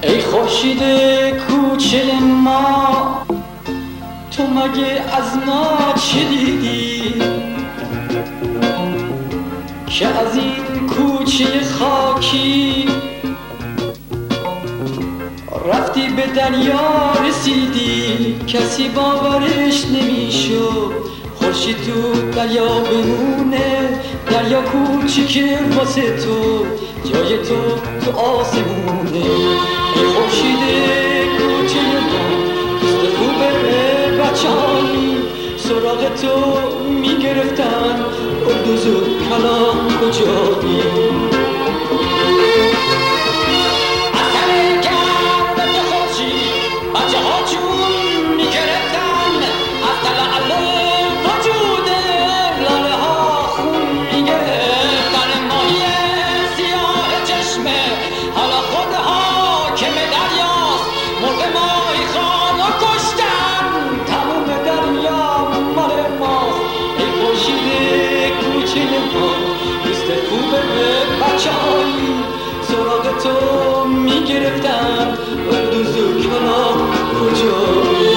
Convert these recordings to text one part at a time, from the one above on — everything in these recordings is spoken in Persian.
ای خورشید کوچه ما، تو مگه از ما چه دیدی که از این کوچه خاکی رفتی به دریا رسیدی؟ کسی باورش نمیشد خورشید تو دریا بمونه، دریا کوچیکه واسه تو، جای تو آسمونه. ای خورشید کوچه ما، دوست خوبه بچه‌هایی سراغ تو میگرفتن، اردوز و کلام کجایی؟ سراغ تو میگرفتن، اردوز و کلام کجایی؟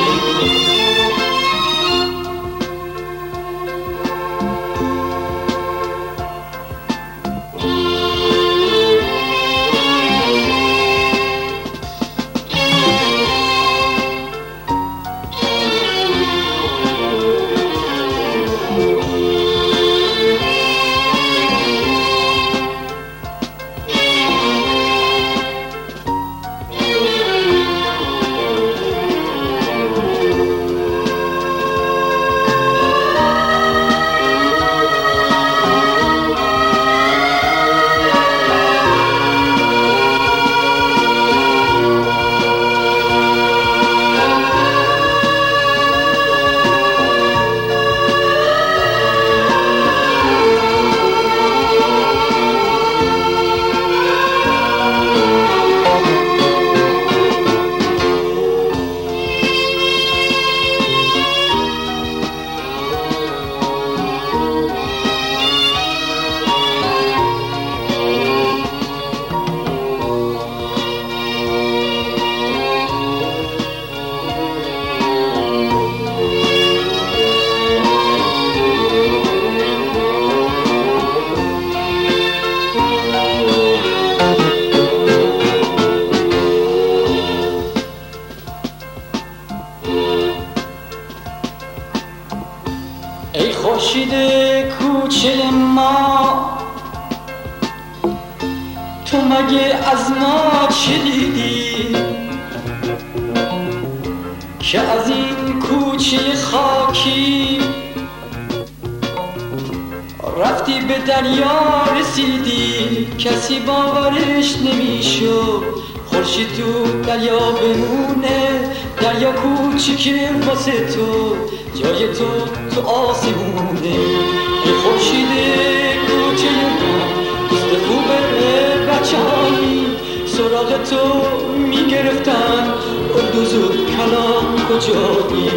ای خورشید کوچه ما، تو مگه از ما چه دیدی که از این کوچه خاکی رفتی به دریا رسیدی؟ کسی باورش نمیشد خورشید تو دریا بمونه، دریا کوچیکه واسه تو، جای تو آسمونه. ای خورشید کوچه ما، دوست خوبه بچه‌هایی سراغ تو میگرفتن، اردوز و کلام کجایی؟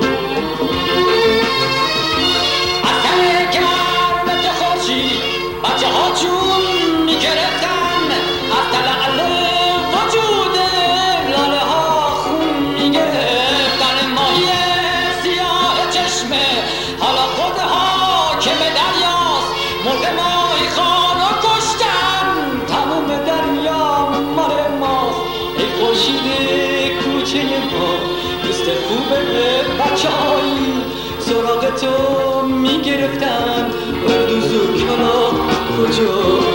دوست خوبه بچه‌هایی سراغ تو میگرفتن، اردوز و کلام کجا؟